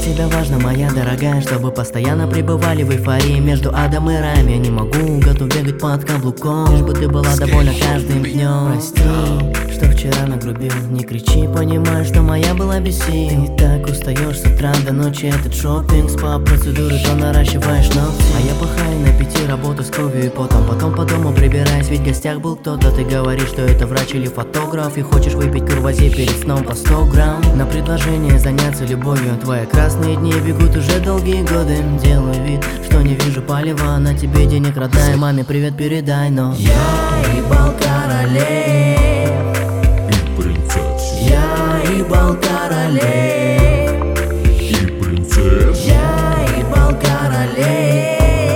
тебя важно, моя дорогая, чтобы постоянно пребывали в эйфории между адом и раем. Я не могу, готов бегать под каблуком, лишь бы ты была довольна каждым днем. Прости, что вчера нагрубил, не кричи, понимаю, что моя была без сил. Ты так устаешь с утра до ночи, этот шопинг, спа-процедуры, то наращиваешь ногти. А я пахаю на 5, работаю с кровью и потом по дому прибираюсь, ведь в гостях был кто-то. Ты говоришь, что это врач или фотограф, и хочешь выпить курвазе перед сном по 100 грамм. На предложение заняться любовью твои красные дни бегут уже долгие годы. Делаю вид, что не вижу палева, на тебе денег, родная, маме привет передай. Но я ебал королей, и принцесс, я ебал королей, и принцесс, я ебал королей.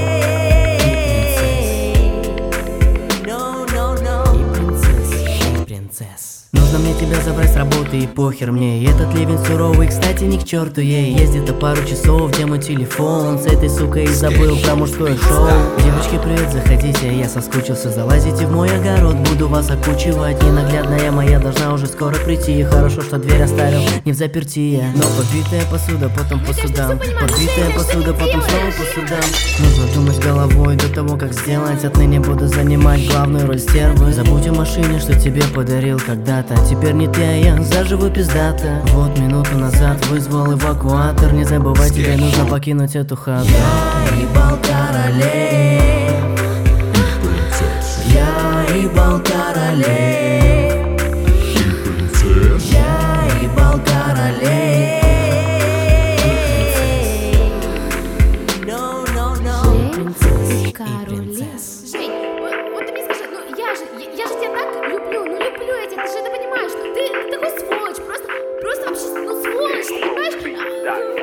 Нужно мне тебя забрать с работы и похер мне. И этот ливень суровый, кстати, ни к черту ей. Ездит до пару часов, где мой телефон? С этой сукой и забыл про мужское шоу. Девочки, привет, заходите, я соскучился. Залазите в мой огород, буду вас окучивать. Ненаглядная моя должна уже скоро прийти. Хорошо, что дверь оставил не в заперти. Но побитая посуда, потом по судам. Побитая посуда, потом снова по судам. Нужно думать головой до того, как сделать. Отныне буду занимать главную роль стервы. Забудь о машине, что тебе подарил когда-то. Теперь не ты, а я заживо пиздата. Вот минуту назад вызвал эвакуатор. Не забывай, тебе нужно покинуть эту хату. Я ебал королей, и принцесс, я ебал королей, и принцесс, я ебал королей. Жень, вот ты мне скажи, ну я же тебя так люблю, ну люблю я тебя, ты же это понимаешь, ну ты такой сволочь, просто вообще, ну сволочь, ты понимаешь?